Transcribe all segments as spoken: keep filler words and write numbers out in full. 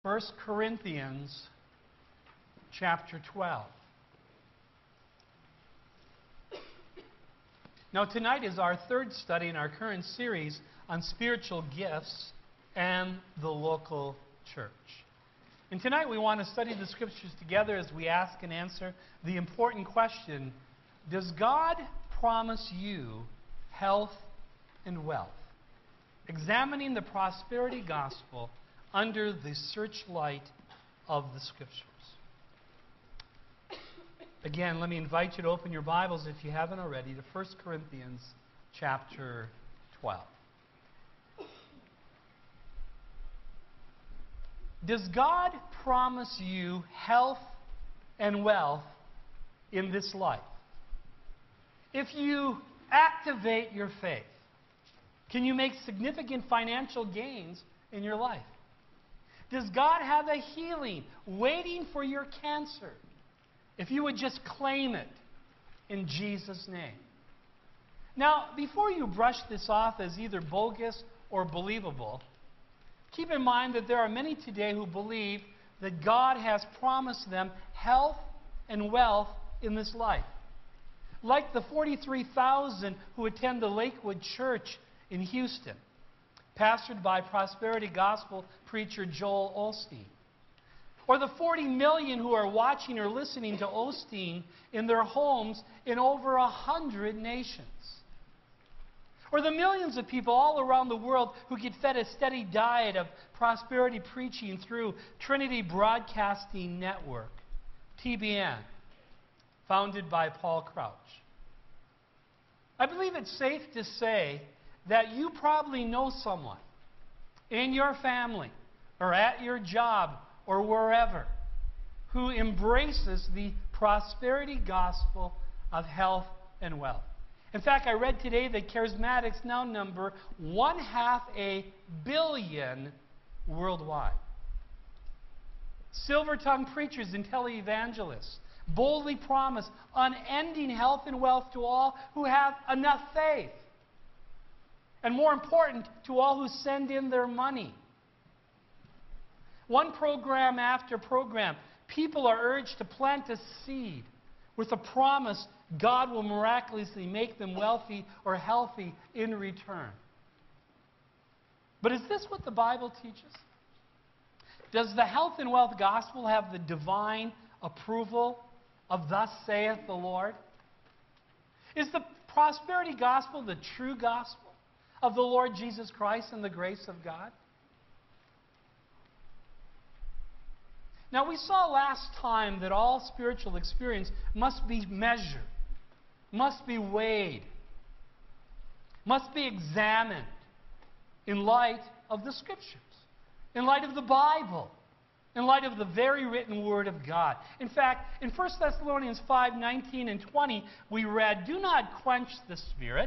First Corinthians chapter twelve. Now tonight is our third study in our current series on spiritual gifts and the local church. And tonight we want to study the Scriptures together as we ask and answer the important question, does God promise you health and wealth? Examining the prosperity gospel under the searchlight of the Scriptures. Again, let me invite you to open your Bibles, if you haven't already, to First Corinthians chapter twelve. Does God promise you health and wealth in this life? If you activate your faith, can you make significant financial gains in your life? Does God have a healing waiting for your cancer if you would just claim it in Jesus' name? Now, before you brush this off as either bogus or believable, keep in mind that there are many today who believe that God has promised them health and wealth in this life. Like the forty-three thousand who attend the Lakewood Church in Houston, pastored by prosperity gospel preacher Joel Osteen. Or the forty million who are watching or listening to Osteen in their homes in over a hundred nations. Or the millions of people all around the world who get fed a steady diet of prosperity preaching through Trinity Broadcasting Network, T B N, founded by Paul Crouch. I believe it's safe to say that you probably know someone in your family or at your job or wherever who embraces the prosperity gospel of health and wealth. In fact, I read today that charismatics now number one half a billion worldwide. Silver-tongued preachers and televangelists boldly promise unending health and wealth to all who have enough faith. And more important, to all who send in their money. One program after program, people are urged to plant a seed with the promise God will miraculously make them wealthy or healthy in return. But is this what the Bible teaches? Does the health and wealth gospel have the divine approval of thus saith the Lord? Is the prosperity gospel the true gospel of the Lord Jesus Christ and the grace of God? Now, we saw last time that all spiritual experience must be measured, must be weighed, must be examined in light of the Scriptures, in light of the Bible, in light of the very written Word of God. In fact, in First Thessalonians five, nineteen and twenty, we read, "Do not quench the Spirit.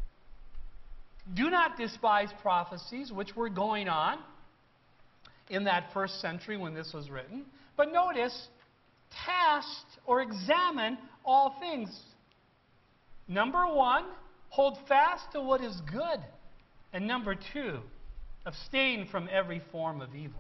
Do not despise prophecies," which were going on in that first century when this was written. But notice, test or examine all things. Number one, hold fast to what is good. And number two, abstain from every form of evil.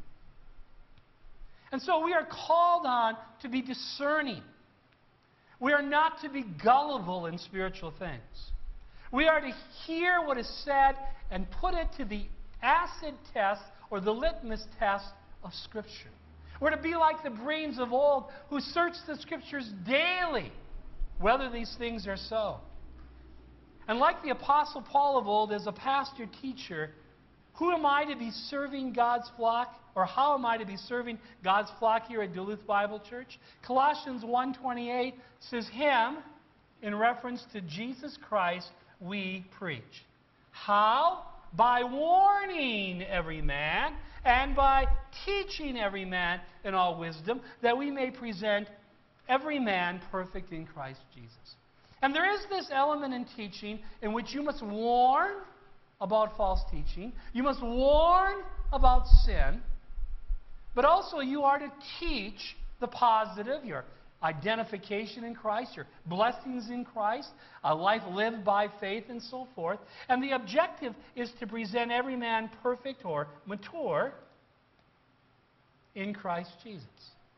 And so we are called on to be discerning. We are not to be gullible in spiritual things. We are to hear what is said and put it to the acid test or the litmus test of Scripture. We're to be like the Bereans of old who searched the Scriptures daily, whether these things are so. And like the Apostle Paul of old, as a pastor teacher, who am I to be serving God's flock? Or how am I to be serving God's flock here at Duluth Bible Church? Colossians one twenty-eight says, "Him," in reference to Jesus Christ, "we preach." How? By warning every man and by teaching every man in all wisdom, that we may present every man perfect in Christ Jesus. And there is this element in teaching in which you must warn about false teaching. You must warn about sin. But also you are to teach the positive, your identification in Christ, your blessings in Christ, a life lived by faith, and so forth. And the objective is to present every man perfect or mature in Christ Jesus.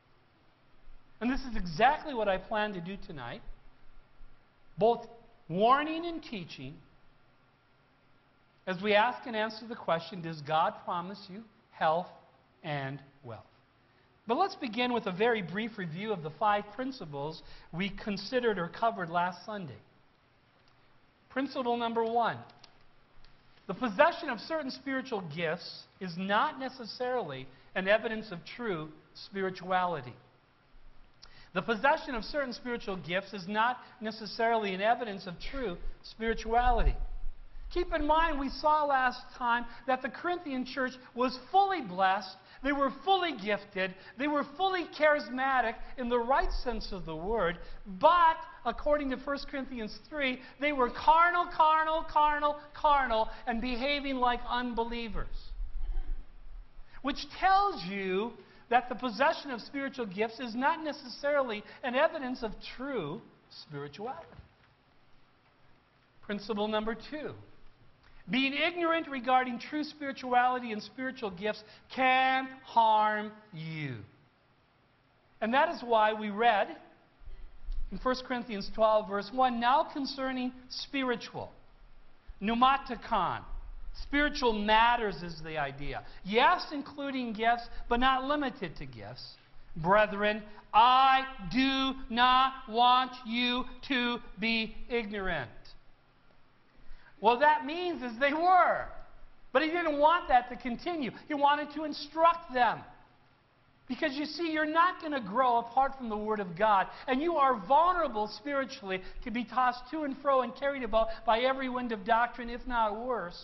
And this is exactly what I plan to do tonight, both warning and teaching, as we ask and answer the question, does God promise you health and wealth? But let's begin with a very brief review of the five principles we considered or covered last Sunday. Principle number one. The possession of certain spiritual gifts is not necessarily an evidence of true spirituality. The possession of certain spiritual gifts is not necessarily an evidence of true spirituality. Keep in mind, we saw last time that the Corinthian church was fully blessed, they were fully gifted, they were fully charismatic in the right sense of the word, but according to First Corinthians three, they were carnal, carnal, carnal, carnal, and behaving like unbelievers. Which tells you that the possession of spiritual gifts is not necessarily an evidence of true spirituality. Principle number two. Being ignorant regarding true spirituality and spiritual gifts can harm you. And that is why we read in First Corinthians twelve, verse one, now concerning spiritual, pneumatikon, spiritual matters is the idea. Yes, including gifts, but not limited to gifts. Brethren, I do not want you to be ignorant. Well, that means is they were. But he didn't want that to continue. He wanted to instruct them. Because you see, you're not going to grow apart from the Word of God. And you are vulnerable spiritually to be tossed to and fro and carried about by every wind of doctrine, if not worse.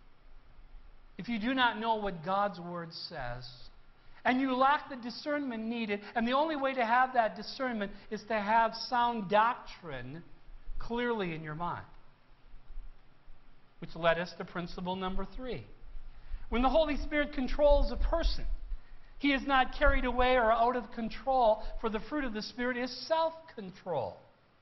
If you do not know what God's Word says, and you lack the discernment needed, and the only way to have that discernment is to have sound doctrine clearly in your mind. Which led us to principle number three. When the Holy Spirit controls a person, he is not carried away or out of control, for the fruit of the Spirit is self-control.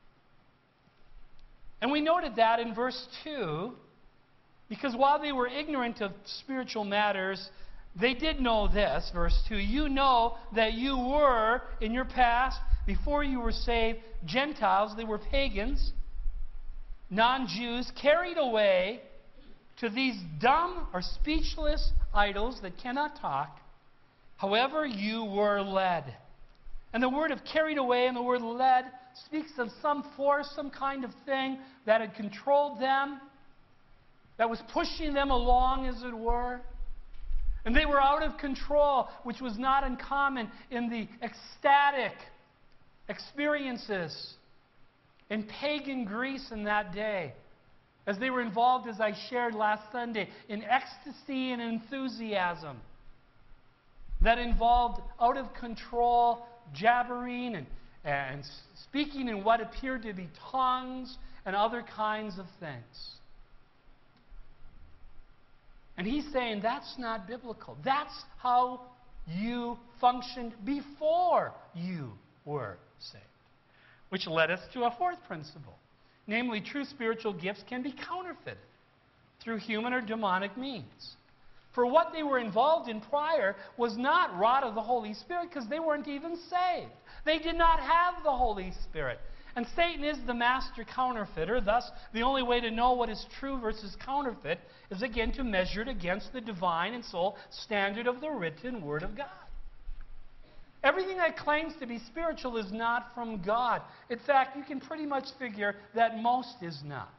And we noted that in verse two, because while they were ignorant of spiritual matters, they did know this, verse two, you know that you were, in your past, before you were saved, Gentiles, they were pagans, non-Jews, carried away to these dumb or speechless idols that cannot talk, however you were led. And the word of carried away and the word led speaks of some force, some kind of thing that had controlled them, that was pushing them along, as it were. And they were out of control, which was not uncommon in the ecstatic experiences in pagan Greece in that day, as they were involved, as I shared last Sunday, in ecstasy and enthusiasm that involved out of control jabbering and, and speaking in what appeared to be tongues and other kinds of things. And he's saying that's not biblical. That's how you functioned before you were saved. Which led us to a fourth principle. Namely, true spiritual gifts can be counterfeited through human or demonic means. For what they were involved in prior was not wrought of the Holy Spirit, because they weren't even saved. They did not have the Holy Spirit. And Satan is the master counterfeiter. Thus, the only way to know what is true versus counterfeit is again to measure it against the divine and sole standard of the written Word of God. Everything that claims to be spiritual is not from God. In fact, you can pretty much figure that most is not.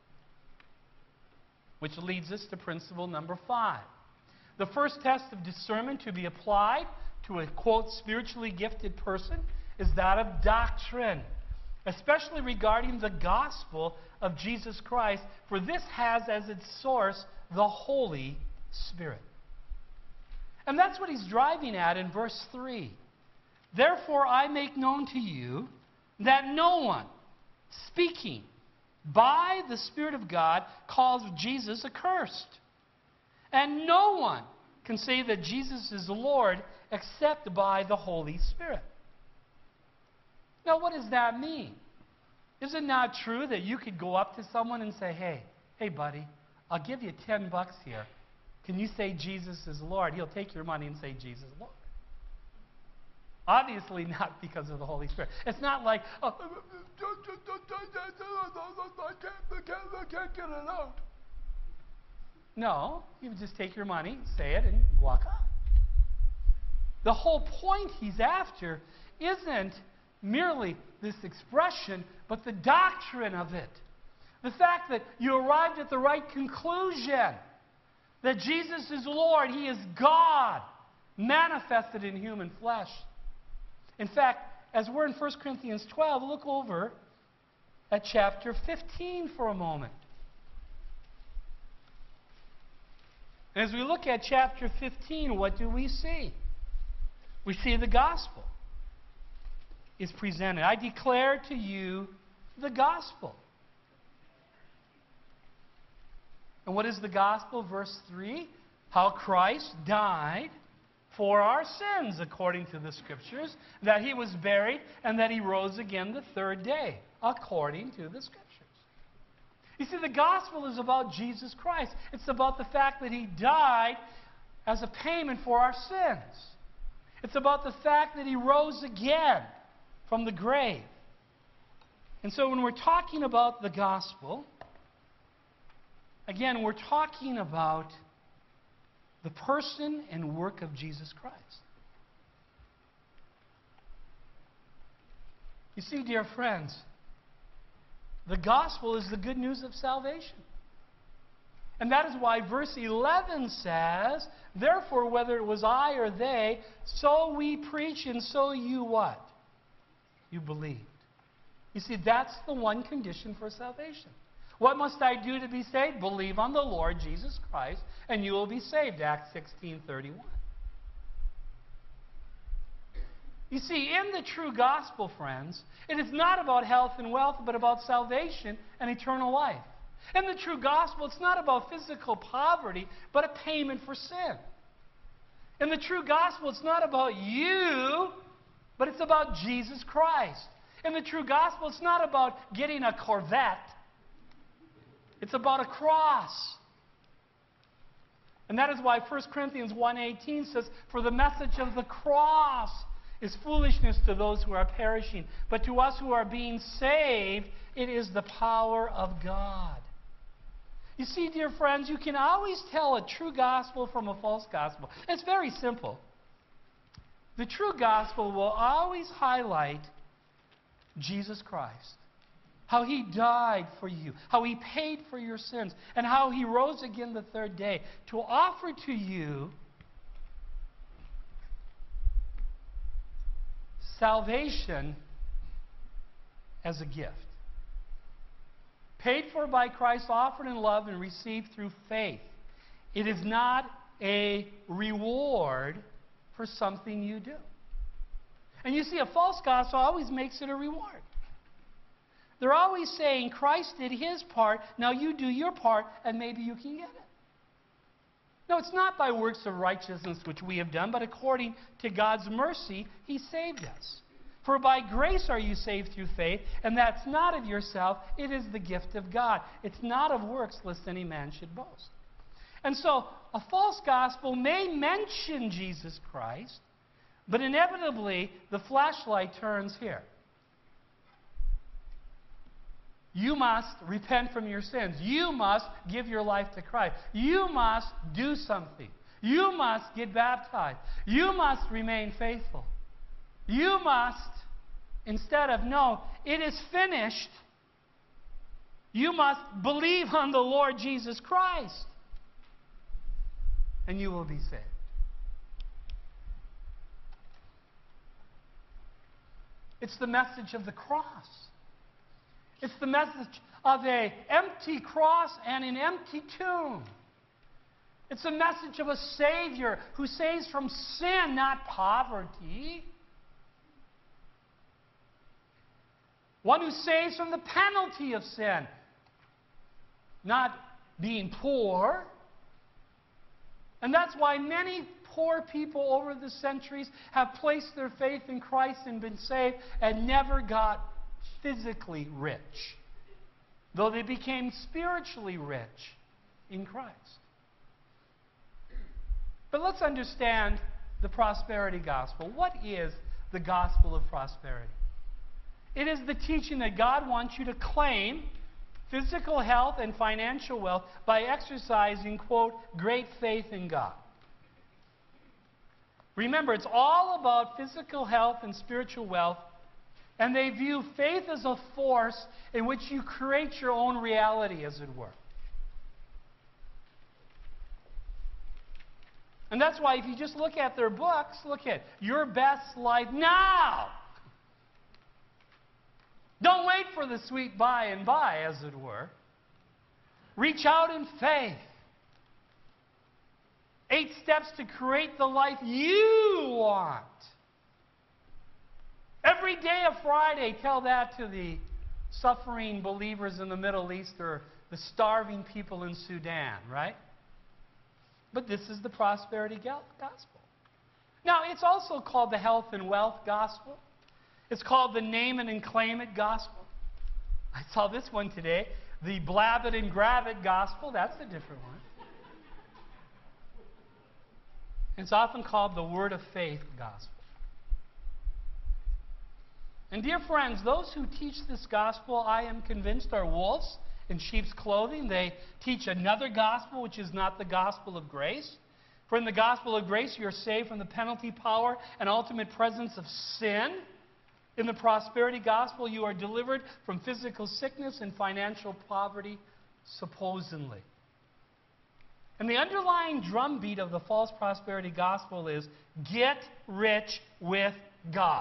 Which leads us to principle number five. The first test of discernment to be applied to a, quote, spiritually gifted person is that of doctrine, especially regarding the gospel of Jesus Christ, for this has as its source the Holy Spirit. And that's what he's driving at in verse three. Therefore I make known to you that no one speaking by the Spirit of God calls Jesus accursed. And no one can say that Jesus is the Lord except by the Holy Spirit. Now, what does that mean? Is it not true that you could go up to someone and say, hey, hey, buddy, I'll give you ten bucks here. Can you say Jesus is Lord? He'll take your money and say Jesus is Lord. Obviously not because of the Holy Spirit. It's not like, oh, I can't get it out. No, you would just take your money, say it, and walk out. The whole point he's after isn't merely this expression, but the doctrine of it. The fact that you arrived at the right conclusion. That Jesus is Lord. He is God, manifested in human flesh. In fact, as we're in First Corinthians twelve, look over at chapter fifteen for a moment. And as we look at chapter fifteen, what do we see? We see the gospel is presented. I declare to you the gospel. And what is the gospel? Verse three, how Christ died for our sins, according to the Scriptures, that He was buried, and that He rose again the third day, according to the Scriptures. You see, the gospel is about Jesus Christ. It's about the fact that He died as a payment for our sins. It's about the fact that He rose again from the grave. And so when we're talking about the gospel, again, we're talking about the person and work of Jesus Christ. You see, dear friends, the gospel is the good news of salvation. And that is why verse eleven says, therefore, whether it was I or they, so we preach, and so you what? You believed. You see, that's the one condition for salvation. What must I do to be saved? Believe on the Lord Jesus Christ, and you will be saved. Acts sixteen thirty-one. You see, in the true gospel, friends, it is not about health and wealth, but about salvation and eternal life. In the true gospel, it's not about physical poverty, but a payment for sin. In the true gospel, it's not about you, but it's about Jesus Christ. In the true gospel, it's not about getting a Corvette. It's about a cross. And that is why First Corinthians one eighteen says, for the message of the cross is foolishness to those who are perishing, but to us who are being saved, it is the power of God. You see, dear friends, you can always tell a true gospel from a false gospel. It's very simple. The true gospel will always highlight Jesus Christ. How He died for you, how He paid for your sins, and how He rose again the third day to offer to you salvation as a gift. Paid for by Christ, offered in love, and received through faith. It is not a reward for something you do. And you see, a false gospel always makes it a reward. They're always saying, Christ did His part, now you do your part, and maybe you can get it. No, it's not by works of righteousness which we have done, but according to God's mercy, He saved us. For by grace are you saved through faith, and that's not of yourself, it is the gift of God. It's not of works, lest any man should boast. And so, a false gospel may mention Jesus Christ, but inevitably, the flashlight turns here. You must repent from your sins. You must give your life to Christ. You must do something. You must get baptized. You must remain faithful. You must, instead of, no, it is finished, you must believe on the Lord Jesus Christ, and you will be saved. It's the message of the cross. It's the message of an empty cross and an empty tomb. It's a message of a Savior who saves from sin, not poverty. One who saves from the penalty of sin, not being poor. And that's why many poor people over the centuries have placed their faith in Christ and been saved and never got physically rich, though they became spiritually rich in Christ. But let's understand the prosperity gospel. What is the gospel of prosperity. It is the teaching that God wants you to claim physical health and financial wealth by exercising, quote, great faith in God. Remember, it's all about physical health and spiritual wealth, and they view faith as a force in which you create your own reality, as it were. And that's why if you just look at their books, look at Your Best Life Now. Don't wait for the sweet by and by, as it were. Reach out in faith. Eight steps to create the life you want. Every day of Friday, tell that to the suffering believers in the Middle East or the starving people in Sudan, right? But this is the prosperity gospel. Now, it's also called the health and wealth gospel. It's called the name it and claim it gospel. I saw this one today. The blab it and grab it gospel. That's a different one. It's often called the word of faith gospel. And dear friends, those who teach this gospel, I am convinced, are wolves in sheep's clothing. They teach another gospel, which is not the gospel of grace. For in the gospel of grace, you are saved from the penalty, power, and ultimate presence of sin. In the prosperity gospel, you are delivered from physical sickness and financial poverty, supposedly. And the underlying drumbeat of the false prosperity gospel is, get rich with God.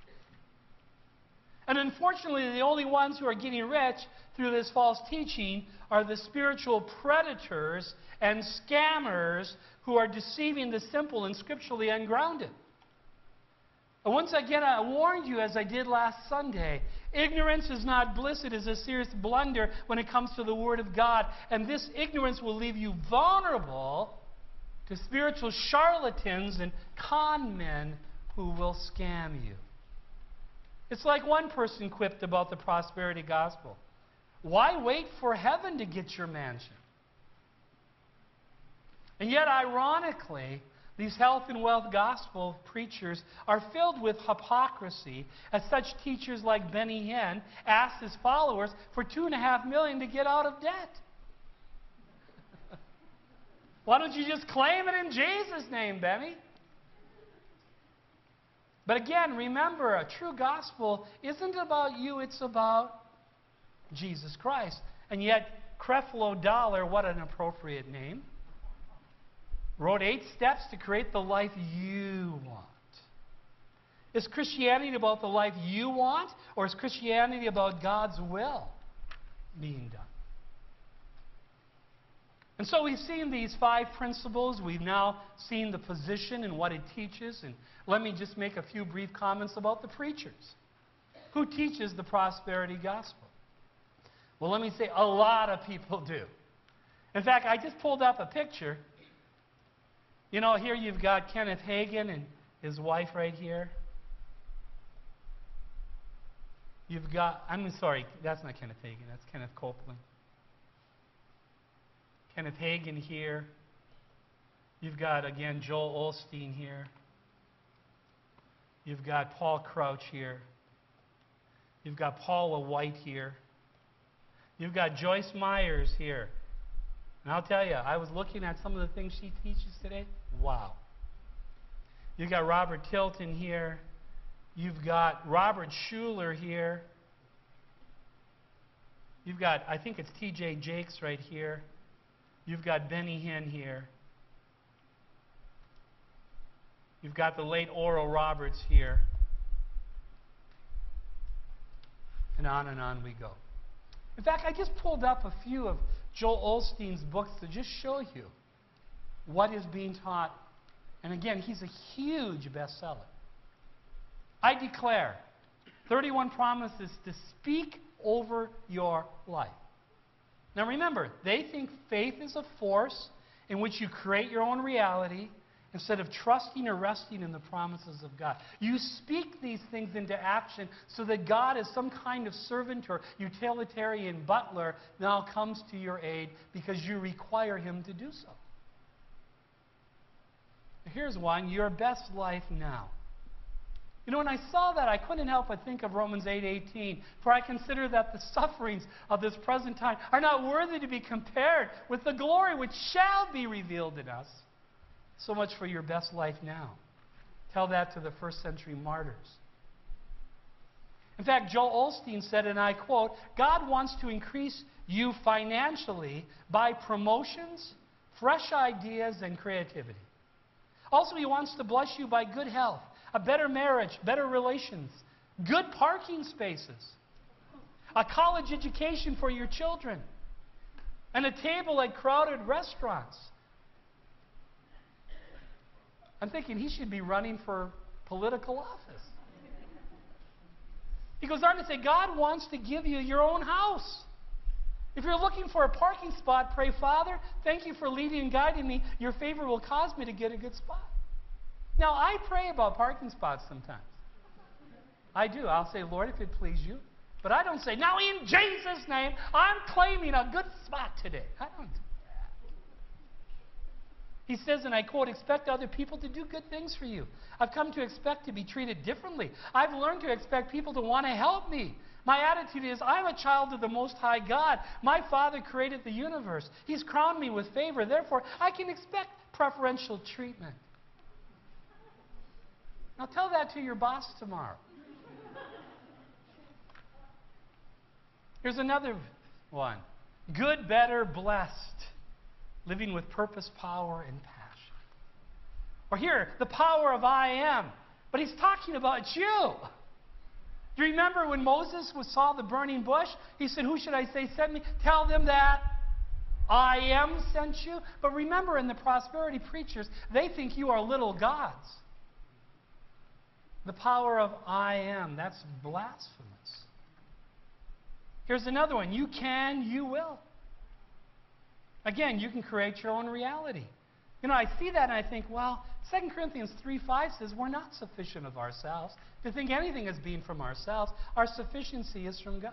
And unfortunately, the only ones who are getting rich through this false teaching are the spiritual predators and scammers who are deceiving the simple and scripturally ungrounded. And once again, I warned you, as I did last Sunday, ignorance is not bliss. It is a serious blunder when it comes to the Word of God. And this ignorance will leave you vulnerable to spiritual charlatans and con men who will scam you. It's like one person quipped about the prosperity gospel. Why wait for heaven to get your mansion? And yet, ironically, these health and wealth gospel preachers are filled with hypocrisy, as such teachers like Benny Hinn asked his followers for two and a half million to get out of debt. Why don't you just claim it in Jesus' name, Benny? But again, remember, a true gospel isn't about you, it's about Jesus Christ. And yet, Creflo Dollar, what an appropriate name, wrote eight steps to create the life you want. Is Christianity about the life you want, or is Christianity about God's will being done? And so we've seen these five principles. We've now seen the position and what it teaches. And let me just make a few brief comments about the preachers. Who teaches the prosperity gospel? Well, let me say a lot of people do. In fact, I just pulled up a picture. You know, here you've got Kenneth Hagin and his wife right here. You've got, I'm sorry, that's not Kenneth Hagin, that's Kenneth Copeland. Kenneth Hagin here. You've got, again, Joel Osteen here. You've got Paul Crouch here. You've got Paula White here. You've got Joyce Myers here. And I'll tell you, I was looking at some of the things she teaches today. Wow. You've got Robert Tilton here. You've got Robert Schuller here. You've got, I think it's T J Jakes right here. You've got Benny Hinn here. You've got the late Oral Roberts here. And on and on we go. In fact, I just pulled up a few of Joel Osteen's books to just show you what is being taught. And again, he's a huge bestseller. I declare thirty-one promises to speak over your life. Now remember, they think faith is a force in which you create your own reality instead of trusting or resting in the promises of God. You speak these things into action so that God, as some kind of servant or utilitarian butler, now comes to your aid because you require Him to do so. Here's one, Your Best Life Now. You know, when I saw that, I couldn't help but think of Romans eight eighteen. For I consider that the sufferings of this present time are not worthy to be compared with the glory which shall be revealed in us. So much for your best life now. Tell that to the first century martyrs. In fact, Joel Osteen said, and I quote, God wants to increase you financially by promotions, fresh ideas, and creativity. Also, He wants to bless you by good health, a better marriage, better relations, good parking spaces, a college education for your children, and a table at crowded restaurants. I'm thinking he should be running for political office. He goes on to say, God wants to give you your own house. If you're looking for a parking spot, pray, Father, thank you for leading and guiding me. Your favor will cause me to get a good spot. Now, I pray about parking spots sometimes. I do. I'll say, Lord, if it please you. But I don't say, now in Jesus' name, I'm claiming a good spot today. I don't do that. He says, and I quote, expect other people to do good things for you. I've come to expect to be treated differently. I've learned to expect people to want to help me. My attitude is, I'm a child of the Most High God. My Father created the universe. He's crowned me with favor. Therefore, I can expect preferential treatment. Now tell that to your boss tomorrow. Here's another one. Good, better, blessed. Living with purpose, power, and passion. Or here, the power of I am. But he's talking about you. Do you remember when Moses saw the burning bush? He said, who should I say sent me? Tell them that I am sent you. But remember, in the prosperity preachers, they think you are little gods. The power of I am. That's blasphemous. Here's another one. You can, you will. Again, you can create your own reality. You know, I see that and I think, well, Second Corinthians three five says we're not sufficient of ourselves to think anything as being from ourselves. Our sufficiency is from God.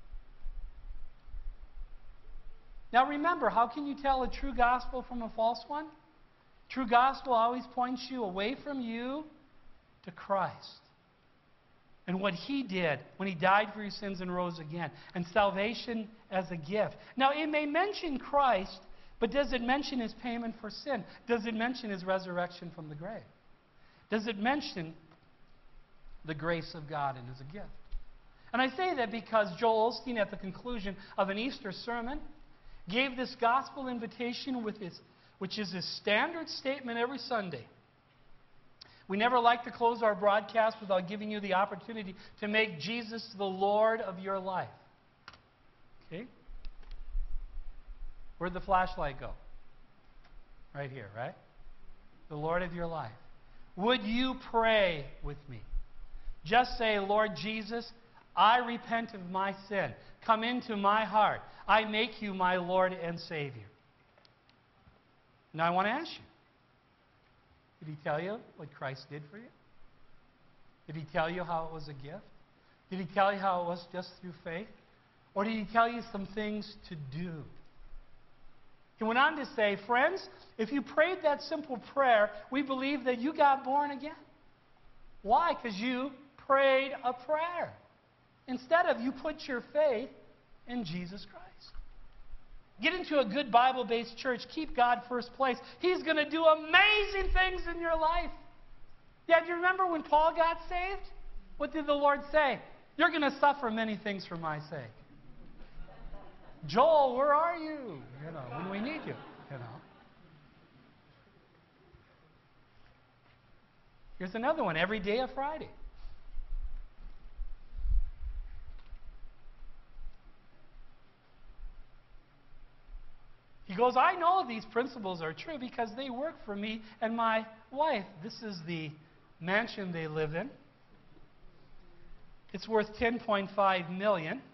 Now remember, how can you tell a true gospel from a false one? True gospel always points you away from you to Christ and what He did when He died for your sins and rose again, and salvation as a gift. Now, it may mention Christ, but does it mention His payment for sin? Does it mention His resurrection from the grave? Does it mention the grace of God and as a gift? And I say that because Joel Osteen, at the conclusion of an Easter sermon, gave this gospel invitation, with his, which is his standard statement every Sunday. We never like to close our broadcast without giving you the opportunity to make Jesus the Lord of your life. Okay? Where'd the flashlight go? Right here, right? The Lord of your life. Would you pray with me? Just say, Lord Jesus, I repent of my sin. Come into my heart. I make you my Lord and Savior. Now I want to ask you, did He tell you what Christ did for you? Did He tell you how it was a gift? Did He tell you how it was just through faith? Or did He tell you some things to do? He went on to say, friends, if you prayed that simple prayer, we believe that you got born again. Why? Because you prayed a prayer. Instead of you put your faith in Jesus Christ. Get into a good Bible-based church. Keep God first place. He's going to do amazing things in your life. Yeah, do you remember when Paul got saved? What did the Lord say? You're going to suffer many things for my sake. Joel, where are you? You know, when we need you, you know. Here's another one. Every day of Friday. He goes, I know these principles are true because they work for me and my wife. This is the mansion they live in. It's worth ten point five million dollars.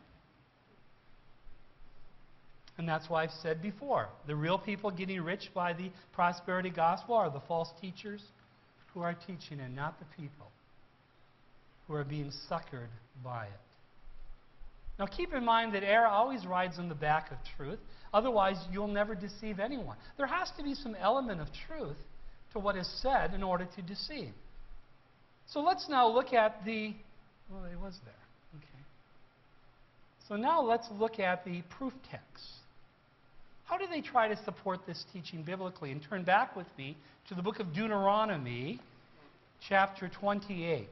And that's why I've said before, the real people getting rich by the prosperity gospel are the false teachers who are teaching it, not the people who are being suckered by it. Now keep in mind that error always rides on the back of truth. Otherwise, you'll never deceive anyone. There has to be some element of truth to what is said in order to deceive. So let's now look at the, well, it was there. Okay. So now let's look at the proof text. How do they try to support this teaching biblically? And turn back with me to the book of Deuteronomy, chapter twenty-eight.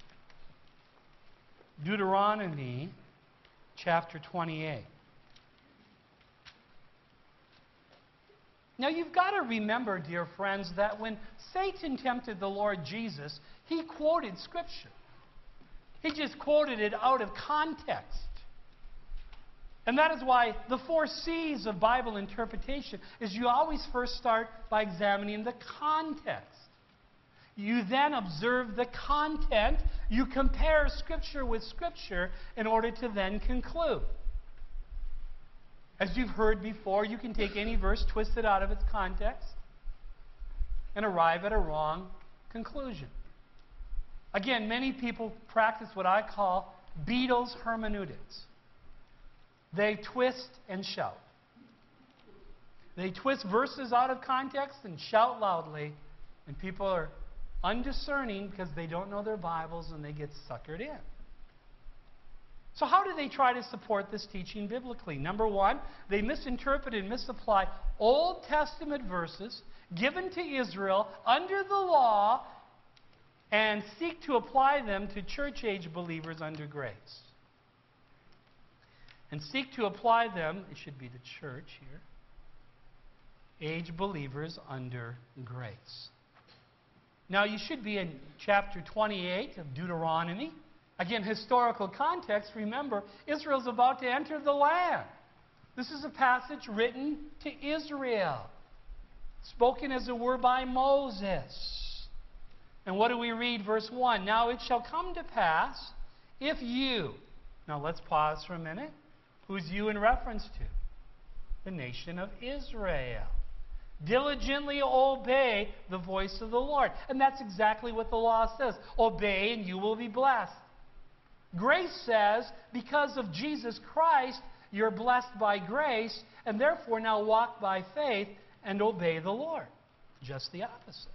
Deuteronomy, chapter twenty-eight. Now you've got to remember, dear friends, that when Satan tempted the Lord Jesus, he quoted Scripture. He just quoted it out of context. And that is why the four C's of Bible interpretation is you always first start by examining the context. You then observe the content. You compare Scripture with Scripture in order to then conclude. As you've heard before, you can take any verse, twist it out of its context, and arrive at a wrong conclusion. Again, many people practice what I call Beatles hermeneutics. They twist and shout. They twist verses out of context and shout loudly, and people are undiscerning because they don't know their Bibles and they get suckered in. So how do they try to support this teaching biblically? Number one, they misinterpret and misapply Old Testament verses given to Israel under the law and seek to apply them to church-age believers under grace. And seek to apply them, it should be the church here, age believers under grace. Now you should be in chapter twenty-eight of Deuteronomy. Again, historical context, remember, Israel's about to enter the land. This is a passage written to Israel, spoken as it were by Moses. And what do we read? Verse one, now it shall come to pass if you, now let's pause for a minute. Who's you in reference to? The nation of Israel. Diligently obey the voice of the Lord. And that's exactly what the law says. Obey and you will be blessed. Grace says, because of Jesus Christ, you're blessed by grace, and therefore now walk by faith and obey the Lord. Just the opposite.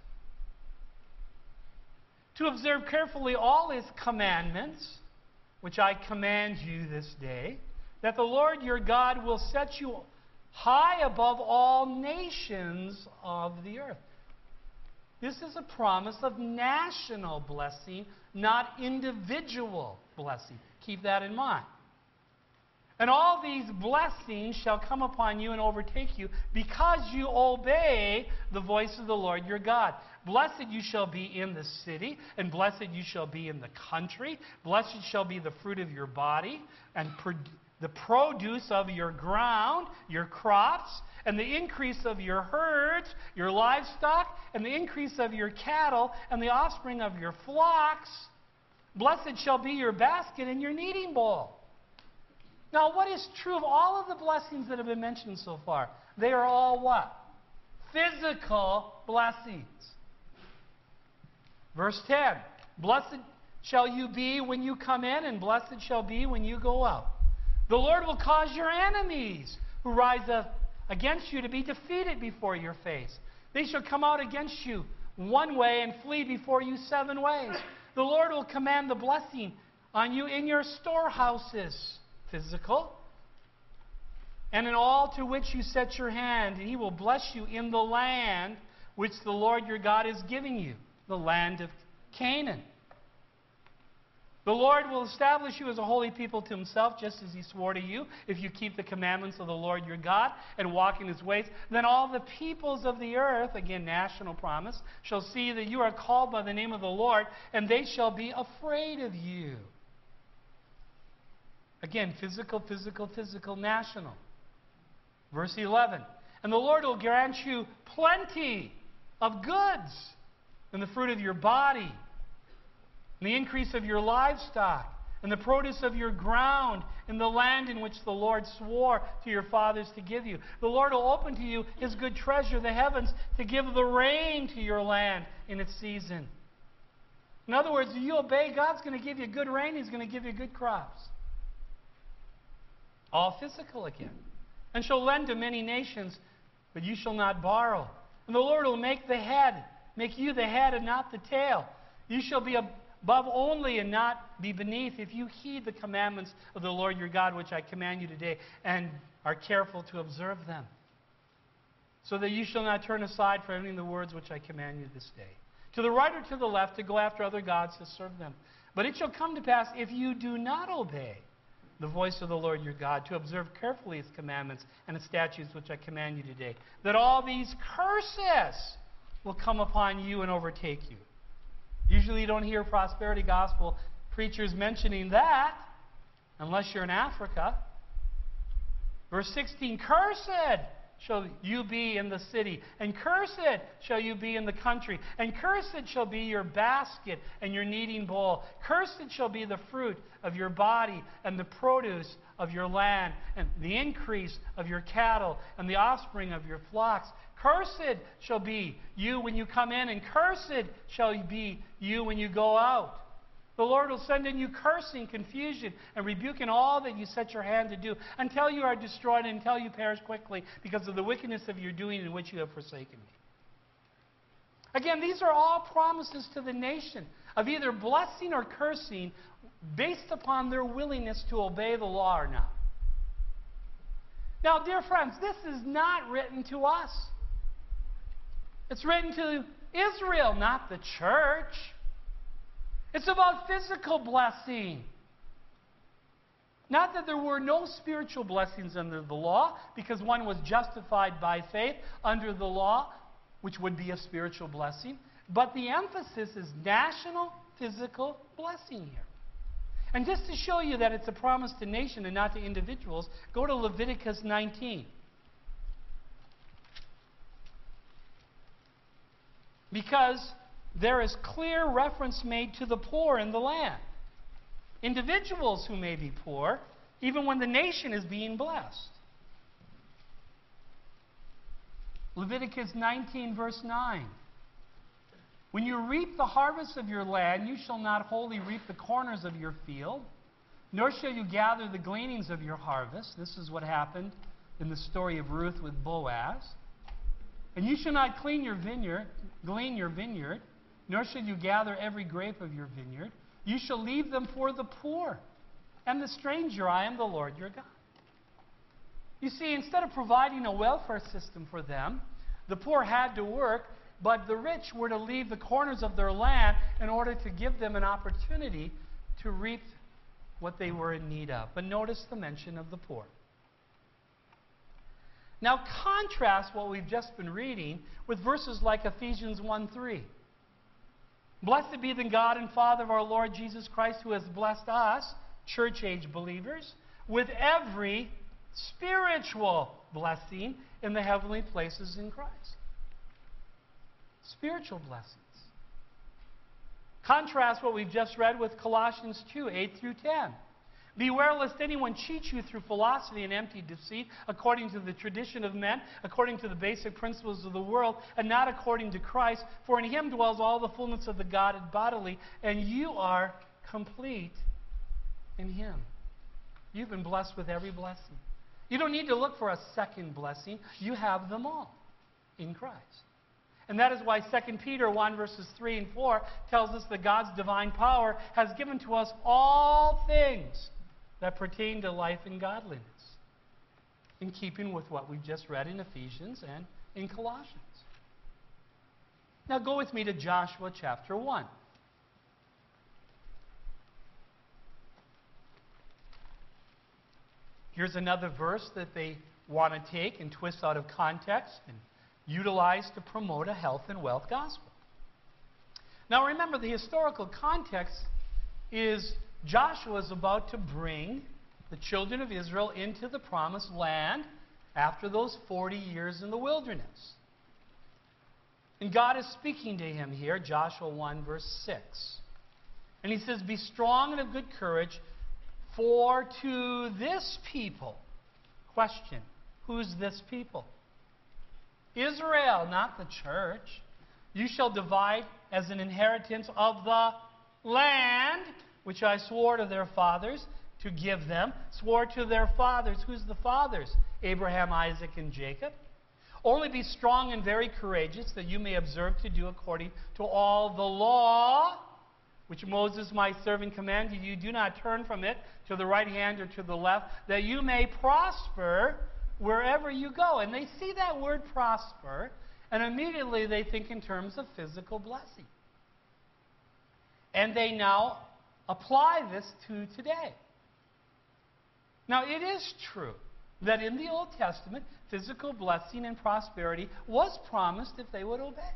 To observe carefully all His commandments, which I command you this day, that the Lord your God will set you high above all nations of the earth. This is a promise of national blessing, not individual blessing. Keep that in mind. And all these blessings shall come upon you and overtake you because you obey the voice of the Lord your God. Blessed you shall be in the city, and blessed you shall be in the country. Blessed shall be the fruit of your body, and pro- the produce of your ground, your crops, and the increase of your herds, your livestock, and the increase of your cattle, and the offspring of your flocks. Blessed shall be your basket and your kneading bowl. Now, what is true of all of the blessings that have been mentioned so far? They are all what? Physical blessings. Verse ten, blessed shall you be when you come in, and blessed shall be when you go out. The Lord will cause your enemies who rise up against you to be defeated before your face. They shall come out against you one way and flee before you seven ways. The Lord will command the blessing on you in your storehouses, physical, and in all to which you set your hand, and He will bless you in the land which the Lord your God is giving you, the land of Canaan. The Lord will establish you as a holy people to Himself, just as He swore to you. If you keep the commandments of the Lord your God and walk in His ways, then all the peoples of the earth, again, national promise, shall see that you are called by the name of the Lord, and they shall be afraid of you. Again, physical, physical, physical, national. Verse eleven. And the Lord will grant you plenty of goods, and the fruit of your body, and the increase of your livestock, and the produce of your ground, in the land in which the Lord swore to your fathers to give you. The Lord will open to you His good treasure, the heavens, to give the rain to your land in its season. In other words, if you obey, God's going to give you good rain. He's going to give you good crops. All physical again. And shall lend to many nations, but you shall not borrow. And the Lord will make the head, make you the head and not the tail. You shall be a above only and not be beneath if you heed the commandments of the Lord your God, which I command you today, and are careful to observe them, so that you shall not turn aside from any of the words which I command you this day, to the right or to the left, to go after other gods to serve them. But it shall come to pass, if you do not obey the voice of the Lord your God, to observe carefully His commandments and His statutes which I command you today, that all these curses will come upon you and overtake you. Usually you don't hear prosperity gospel preachers mentioning that, unless you're in Africa. Verse sixteen, cursed shall you be in the city, and cursed shall you be in the country, and cursed shall be your basket and your kneading bowl. Cursed shall be the fruit of your body and the produce of your land, and the increase of your cattle and the offspring of your flocks. Cursed shall be you when you come in, and cursed shall be you when you go out. The Lord will send in you cursing, confusion, and rebuking all that you set your hand to do, until you are destroyed and until you perish quickly, because of the wickedness of your doing in which you have forsaken me. Again, these are all promises to the nation of either blessing or cursing based upon their willingness to obey the law or not. Now, dear friends, this is not written to us. It's written to Israel, not the church. It's about physical blessing. Not that there were no spiritual blessings under the law, because one was justified by faith under the law, which would be a spiritual blessing. But the emphasis is national physical blessing here. And just to show you that it's a promise to nation and not to individuals, go to Leviticus nineteen. Because there is clear reference made to the poor in the land. Individuals who may be poor, even when the nation is being blessed. Leviticus nineteen, verse nine. When you reap the harvest of your land, you shall not wholly reap the corners of your field, nor shall you gather the gleanings of your harvest. This is what happened in the story of Ruth with Boaz. And you shall not clean your vineyard, glean your vineyard, nor shall you gather every grape of your vineyard. You shall leave them for the poor and the stranger. I am the Lord your God. You see, instead of providing a welfare system for them, the poor had to work, but the rich were to leave the corners of their land in order to give them an opportunity to reap what they were in need of. But notice the mention of the poor. Now contrast what we've just been reading with verses like Ephesians one three. Blessed be the God and Father of our Lord Jesus Christ, who has blessed us, church-age believers, with every spiritual blessing in the heavenly places in Christ. Spiritual blessings. Contrast what we've just read with Colossians two, eight through ten. Beware lest anyone cheat you through philosophy and empty deceit, according to the tradition of men, according to the basic principles of the world, and not according to Christ. For in Him dwells all the fullness of the Godhead bodily, and you are complete in Him. You've been blessed with every blessing. You don't need to look for a second blessing. You have them all in Christ. And that is why Second Peter one, verses three and four tells us that God's divine power has given to us all things that pertain to life and godliness, in keeping with what we've just read in Ephesians and in Colossians. Now go with me to Joshua chapter one. Here's another verse that they want to take and twist out of context and utilize to promote a health and wealth gospel. Now remember, the historical context is Joshua is about to bring the children of Israel into the promised land after those forty years in the wilderness. And God is speaking to him here, Joshua one, verse six. And He says, be strong and of good courage, for to this people, question, who's this people? Israel, not the church. You shall divide as an inheritance of the land which I swore to their fathers to give them. Swore to their fathers. Who's the fathers? Abraham, Isaac, and Jacob. Only be strong and very courageous, that you may observe to do according to all the law which Moses my servant commanded you, do not turn from it to the right hand or to the left, that you may prosper wherever you go. And they see that word prosper, and immediately they think in terms of physical blessing. And they now apply this to today. Now, it is true that in the Old Testament, physical blessing and prosperity was promised if they would obey.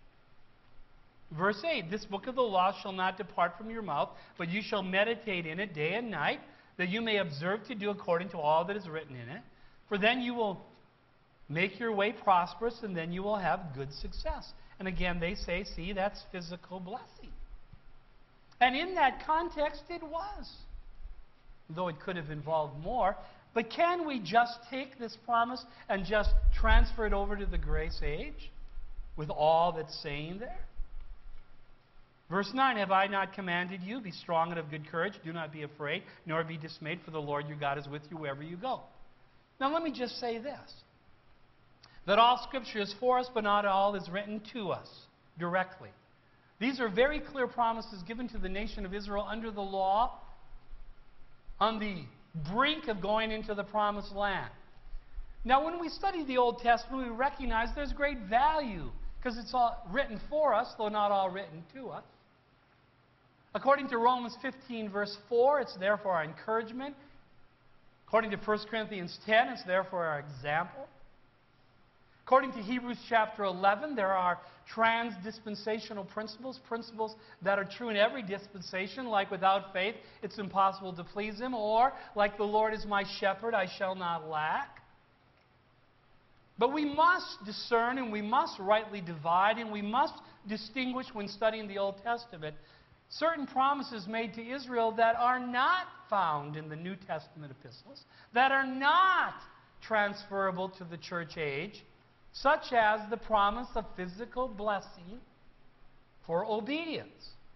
Verse eight, this book of the law shall not depart from your mouth, but you shall meditate in it day and night, that you may observe to do according to all that is written in it. For then you will make your way prosperous, and then you will have good success. And again, they say, see, that's physical blessing. And in that context, it was. Though it could have involved more. But can we just take this promise and just transfer it over to the grace age with all that's saying there? Verse nine, have I not commanded you? Be strong and of good courage. Do not be afraid, nor be dismayed, for the Lord your God is with you wherever you go. Now let me just say this. That all Scripture is for us, but not all is written to us directly. These are very clear promises given to the nation of Israel under the law on the brink of going into the promised land. Now when we study the Old Testament, we recognize there's great value because it's all written for us, though not all written to us. According to Romans fifteen, verse four, it's there for our encouragement. According to First Corinthians ten, it's there for our example. According to Hebrews chapter eleven, there are trans-dispensational principles, principles that are true in every dispensation, like without faith, it's impossible to please Him, or like the Lord is my shepherd, I shall not lack. But we must discern and we must rightly divide and we must distinguish when studying the Old Testament certain promises made to Israel that are not found in the New Testament epistles, that are not transferable to the church age, such as the promise of physical blessing for obedience.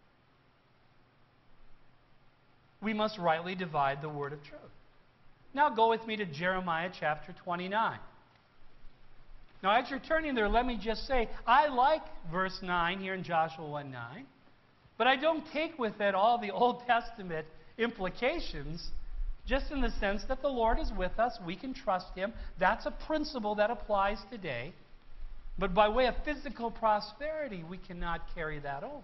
We must rightly divide the word of truth. Now go with me to Jeremiah chapter twenty-nine. Now as you're turning there, let me just say, I like verse nine here in Joshua one nine, but I don't take with it all the Old Testament implications, just in the sense that the Lord is with us, we can trust Him. That's a principle that applies today. But by way of physical prosperity, we cannot carry that over.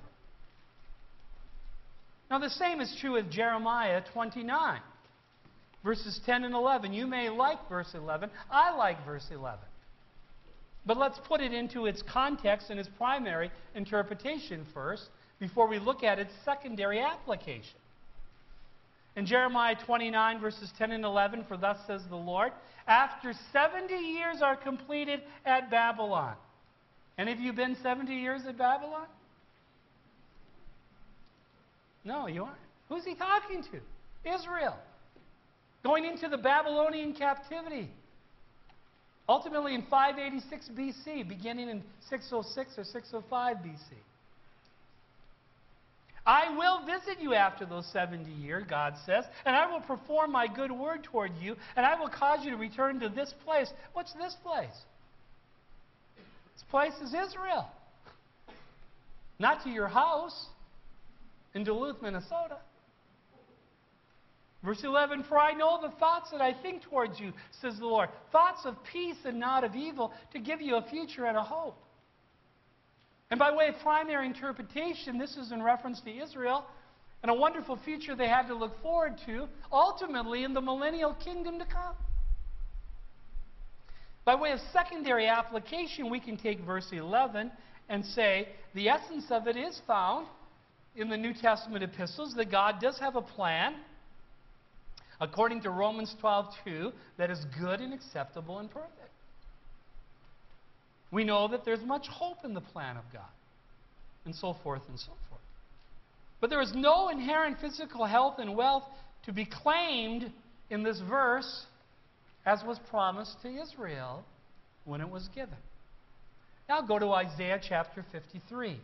Now the same is true of Jeremiah twenty-nine, verses ten and eleven. You may like verse eleven. I like verse eleven. But let's put it into its context and its primary interpretation first, before we look at its secondary application. In Jeremiah twenty-nine, verses ten and eleven, for thus says the Lord, after seventy years are completed at Babylon. Any of you been seventy years at Babylon? No, you aren't. Who's he talking to? Israel. Going into the Babylonian captivity. Ultimately in five eighty-six B C, beginning in six oh six or six oh five B C. I will visit you after those seventy years, God says, and I will perform my good word toward you, and I will cause you to return to this place. What's this place? This place is Israel. Not to your house in Duluth, Minnesota. Verse eleven, for I know the thoughts that I think towards you, says the Lord, thoughts of peace and not of evil, to give you a future and a hope. And by way of primary interpretation, this is in reference to Israel and a wonderful future they had to look forward to, ultimately in the millennial kingdom to come. By way of secondary application, we can take verse eleven and say the essence of it is found in the New Testament epistles, that God does have a plan, according to Romans twelve two, that is good and acceptable and perfect. We know that there's much hope in the plan of God, and so forth and so forth. But there is no inherent physical health and wealth to be claimed in this verse as was promised to Israel when it was given. Now go to Isaiah chapter fifty-three.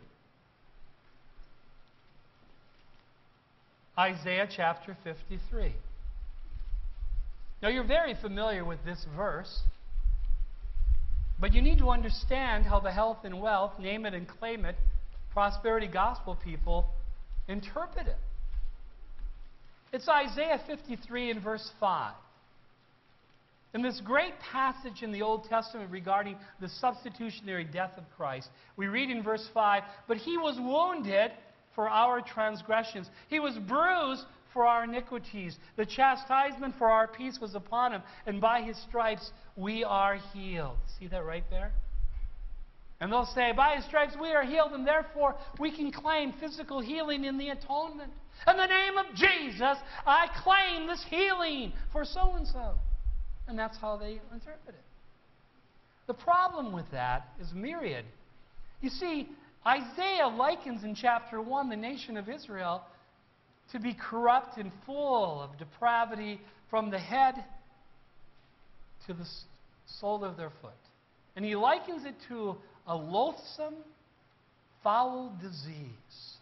Isaiah chapter fifty-three. Now you're very familiar with this verse, but you need to understand how the health and wealth, name it and claim it, prosperity gospel people interpret it. It's Isaiah fifty-three and verse five. In this great passage in the Old Testament regarding the substitutionary death of Christ, we read in verse five, "But he was wounded for our transgressions. He was bruised for our iniquities. The chastisement for our peace was upon him, and by his stripes we are healed." See that right there? And they'll say, by his stripes we are healed, and therefore we can claim physical healing in the atonement. In the name of Jesus, I claim this healing for so-and-so. And that's how they interpret it. The problem with that is myriad. You see, Isaiah likens in chapter one the nation of Israel to be corrupt and full of depravity from the head to the sole of their foot. And he likens it to a loathsome, foul disease.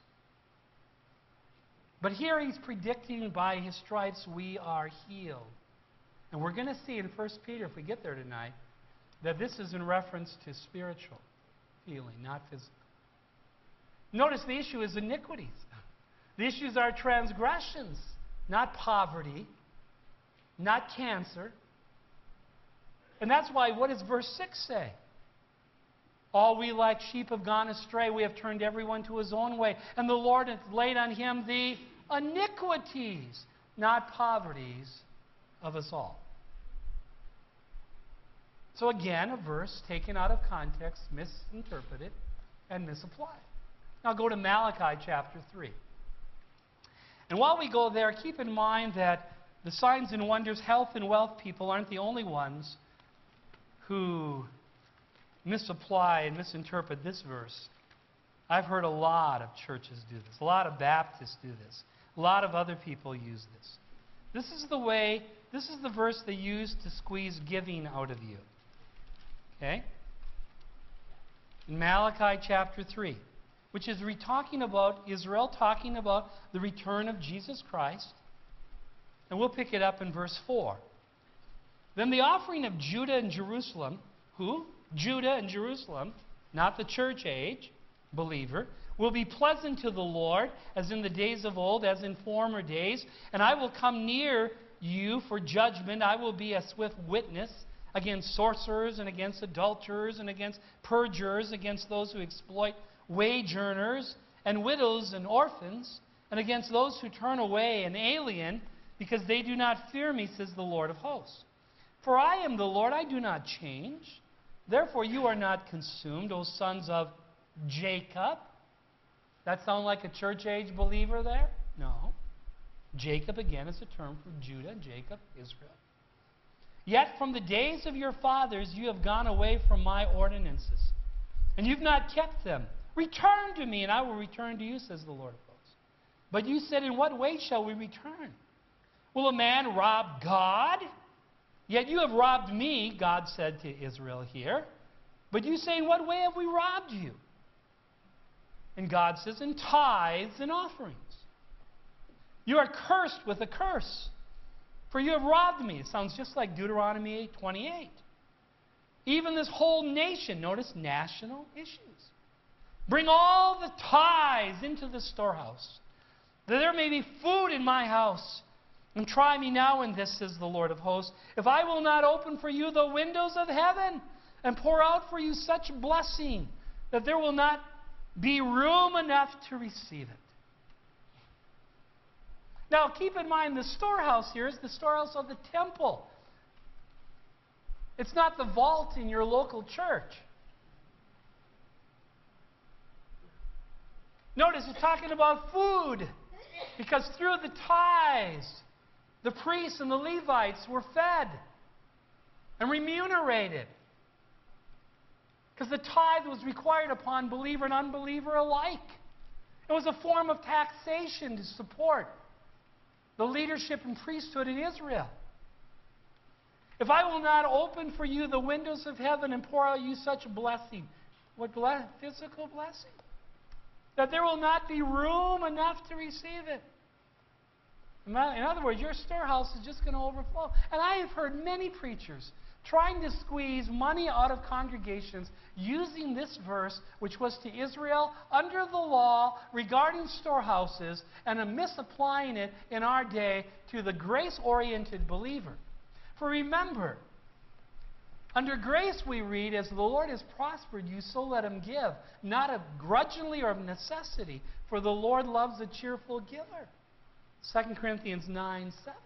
But here he's predicting by his stripes we are healed. And we're going to see in First Peter, if we get there tonight, that this is in reference to spiritual healing, not physical. Notice the issue is iniquities. The issues are transgressions, not poverty, not cancer. And that's why, what does verse six say? All we like sheep have gone astray. We have turned everyone to his own way. And the Lord hath laid on him the iniquities, not poverties, of us all. So again, a verse taken out of context, misinterpreted, and misapplied. Now go to Malachi chapter three. And while we go there, keep in mind that the signs and wonders, health and wealth people aren't the only ones who misapply and misinterpret this verse. I've heard a lot of churches do this. A lot of Baptists do this. A lot of other people use this. This is the way, this is the verse they use to squeeze giving out of you. Okay? In Malachi chapter three, which is re talking about Israel, talking about the return of Jesus Christ. And we'll pick it up in verse four. Then the offering of Judah and Jerusalem, who? Judah and Jerusalem, not the church age believer, will be pleasant to the Lord, as in the days of old, as in former days. And I will come near you for judgment. I will be a swift witness against sorcerers and against adulterers and against perjurers, against those who exploit wage earners and widows and orphans, and against those who turn away an alien, because they do not fear me, says the Lord of hosts. For I am the Lord, I do not change. Therefore you are not consumed, O sons of Jacob. That sound like a church age believer there? No. Jacob, again, is a term for Judah, Jacob, Israel. Yet from the days of your fathers you have gone away from my ordinances, and you've not kept them. Return to me, and I will return to you, says the Lord of hosts. But you said, in what way shall we return? Will a man rob God? Yet you have robbed me, God said to Israel here. But you say, in what way have we robbed you? And God says, in tithes and offerings. You are cursed with a curse, for you have robbed me. It sounds just like Deuteronomy eight twenty-eight. Even this whole nation, notice national issues. Bring all the tithes into the storehouse, that there may be food in my house. And try me now in this, says the Lord of hosts, if I will not open for you the windows of heaven and pour out for you such blessing that there will not be room enough to receive it. Now keep in mind, the storehouse here is the storehouse of the temple. It's not the vault in your local church. Notice it's talking about food, because through the tithes, the priests and the Levites were fed and remunerated. Because the tithe was required upon believer and unbeliever alike. It was a form of taxation to support the leadership and priesthood in Israel. If I will not open for you the windows of heaven and pour out you such blessing, what ble- physical blessing? That there will not be room enough to receive it. In other words, your storehouse is just going to overflow. And I have heard many preachers trying to squeeze money out of congregations using this verse, which was to Israel under the law regarding storehouses, and misapplying it in our day to the grace-oriented believer. For remember, under grace we read, as the Lord has prospered you, so let him give, not of grudgingly or of necessity, for the Lord loves a cheerful giver. Second Corinthians nine seven.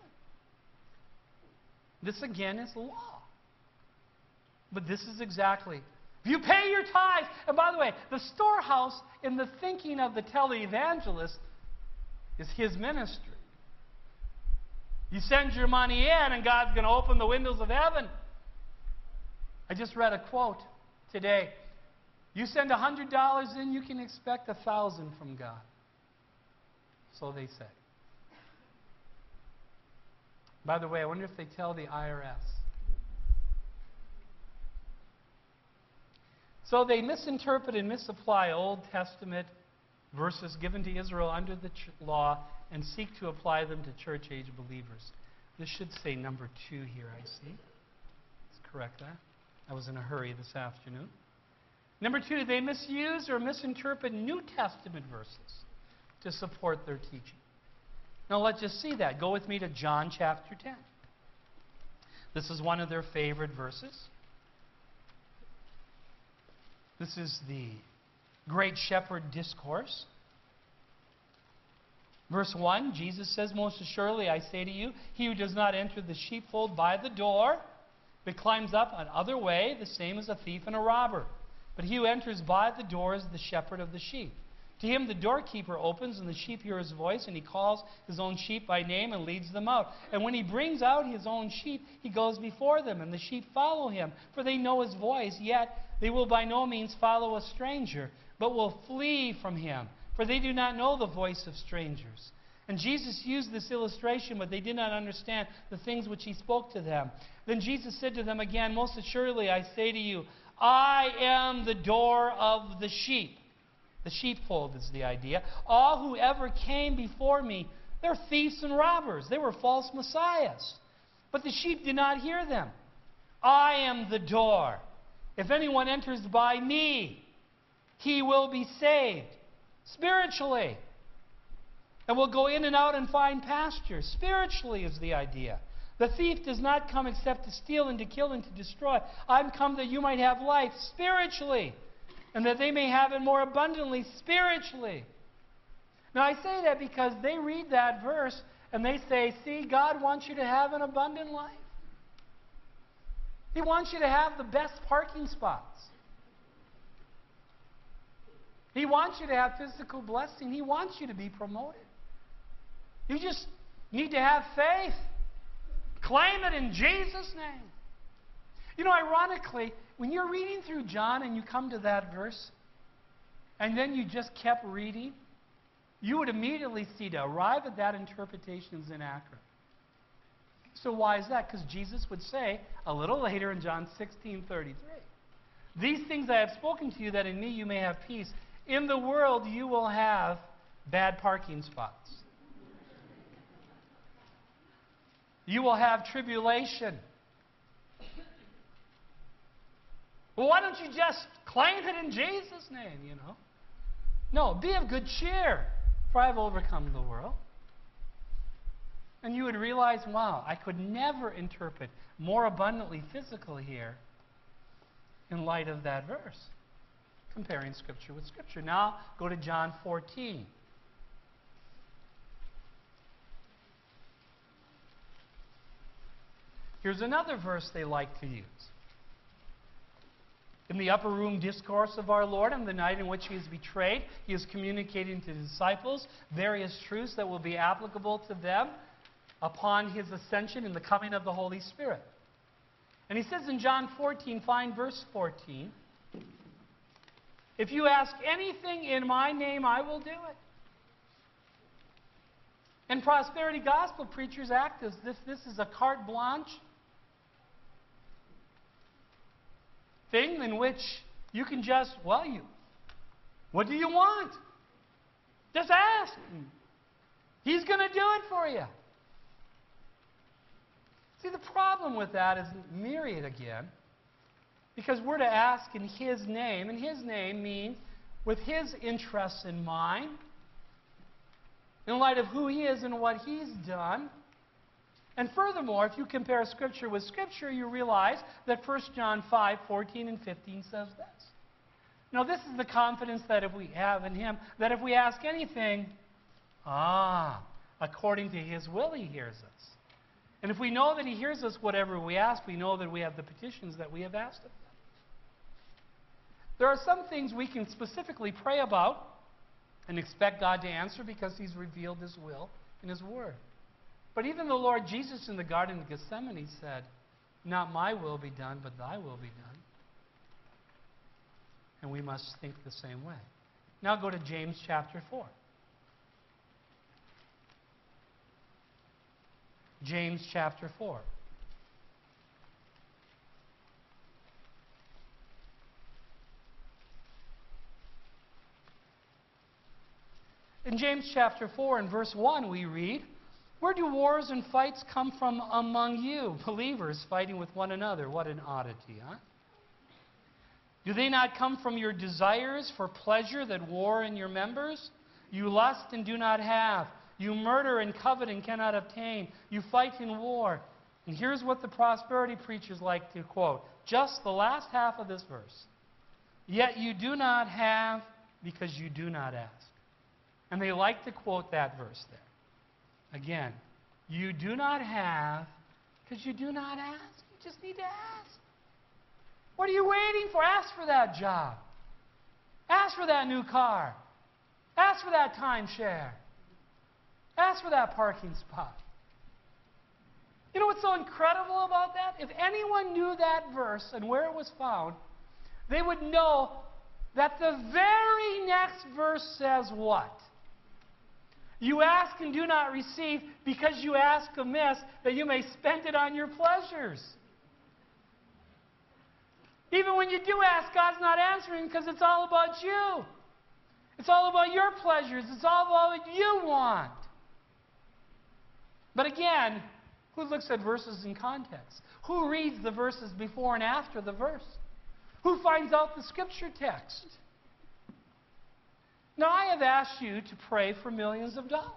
This again is law. But this is exactly, if you pay your tithes, and by the way, the storehouse in the thinking of the televangelist is his ministry. You send your money in and God's going to open the windows of heaven. I just read a quote today. You send one hundred dollars in, you can expect one thousand dollars from God. So they say. By the way, I wonder if they tell the I R S. So they misinterpret and misapply Old Testament verses given to Israel under the ch- law and seek to apply them to church-age believers. This should say number two here, I see. Let's correct that. I was in a hurry this afternoon. Number two, they misuse or misinterpret New Testament verses to support their teaching. Now let's just see that. Go with me to John chapter ten. This is one of their favorite verses. This is the Great Shepherd Discourse. Verse one, Jesus says, most assuredly I say to you, he who does not enter the sheepfold by the door, but climbs up another way, the same as a thief and a robber. But he who enters by the door is the shepherd of the sheep. To him the doorkeeper opens, and the sheep hear his voice, and he calls his own sheep by name and leads them out. And when he brings out his own sheep, he goes before them, and the sheep follow him, for they know his voice. Yet they will by no means follow a stranger, but will flee from him, for they do not know the voice of strangers. And Jesus used this illustration, but they did not understand the things which he spoke to them. Then Jesus said to them again, most assuredly I say to you, I am the door of the sheep. The sheepfold is the idea. All who ever came before me, they're thieves and robbers. They were false messiahs. But the sheep did not hear them. I am the door. If anyone enters by me, he will be saved spiritually, and will go in and out and find pasture. Spiritually is the idea. The thief does not come except to steal and to kill and to destroy. I'm come that you might have life spiritually, and that they may have it more abundantly spiritually. Now I say that because they read that verse and they say, see, God wants you to have an abundant life. He wants you to have the best parking spots. He wants you to have physical blessing. He wants you to be promoted. You just need to have faith. Claim it in Jesus' name. You know, ironically, when you're reading through John and you come to that verse, and then you just kept reading, you would immediately see to arrive at that interpretation is inaccurate. So why is that? Because Jesus would say a little later in John sixteen thirty-three, these things I have spoken to you, that in me you may have peace. In the world you will have bad parking spots. You will have tribulation. Well, why don't you just claim it in Jesus' name, you know? No, be of good cheer, for I have overcome the world. And you would realize, wow, I could never interpret more abundantly physical here in light of that verse, comparing Scripture with Scripture. Now, go to John fourteen. Here's another verse they like to use. In the upper room discourse of our Lord, on the night in which he is betrayed, he is communicating to his disciples various truths that will be applicable to them upon his ascension and the coming of the Holy Spirit. And he says in John fourteen, find verse fourteen, if you ask anything in my name, I will do it. And prosperity gospel preachers act as if this is a carte blanche thing in which you can just, well, you, what do you want? Just ask. He's going to do it for you. See, the problem with that is myriad again, because we're to ask in His name, and His name means with His interests in mind, in light of who He is and what He's done. And furthermore, if you compare Scripture with Scripture, you realize that First John five, fourteen and fifteen says this. Now, this is the confidence that if we have in Him, that if we ask anything, ah, according to His will He hears us. And if we know that He hears us whatever we ask, we know that we have the petitions that we have asked of Him. There are some things we can specifically pray about and expect God to answer because He's revealed His will in His Word. But even the Lord Jesus in the Garden of Gethsemane said, "Not my will be done, but thy will be done." And we must think the same way. Now go to James chapter four. James chapter four. In James chapter four and verse one we read, "Where do wars and fights come from among you, believers fighting with one another?" What an oddity, huh? "Do they not come from your desires for pleasure that war in your members? You lust and do not have. You murder and covet and cannot obtain. You fight in war." And here's what the prosperity preachers like to quote. Just the last half of this verse. "Yet you do not have because you do not ask." And they like to quote that verse there. Again, you do not have because you do not ask. You just need to ask. What are you waiting for? Ask for that job. Ask for that new car. Ask for that timeshare. Ask for that parking spot. You know what's so incredible about that? If anyone knew that verse and where it was found, they would know that the very next verse says what? You ask and do not receive because you ask amiss, that you may spend it on your pleasures. Even when you do ask, God's not answering because it's all about you. It's all about your pleasures. It's all about what you want. But again, who looks at verses in context? Who reads the verses before and after the verse? Who finds out the Scripture text? Now, I have asked you to pray for millions of dollars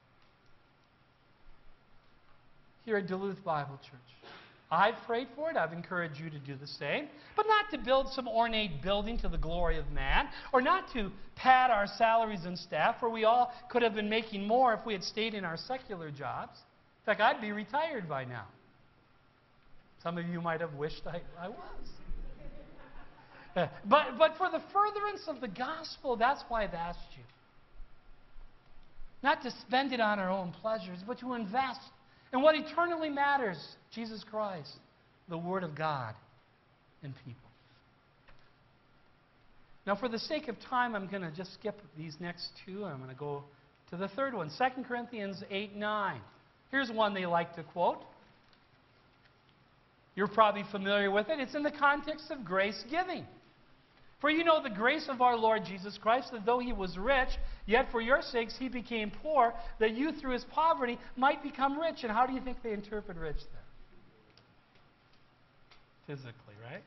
here at Duluth Bible Church. I've prayed for it. I've encouraged you to do the same. But not to build some ornate building to the glory of man, or not to pad our salaries and staff, where we all could have been making more if we had stayed in our secular jobs. In fact, I'd be retired by now. Some of you might have wished I, I was. Uh, but, but for the furtherance of the gospel, that's why I've asked you. Not to spend it on our own pleasures, but to invest in what eternally matters, Jesus Christ, the Word of God, and people. Now, for the sake of time, I'm going to just skip these next two. I'm going to go to the third one, Second Corinthians eight nine. Here's one they like to quote. You're probably familiar with it. It's in the context of grace giving. "For you know the grace of our Lord Jesus Christ, that though He was rich, yet for your sakes He became poor, that you through His poverty might become rich." And how do you think they interpret rich then? Physically, right?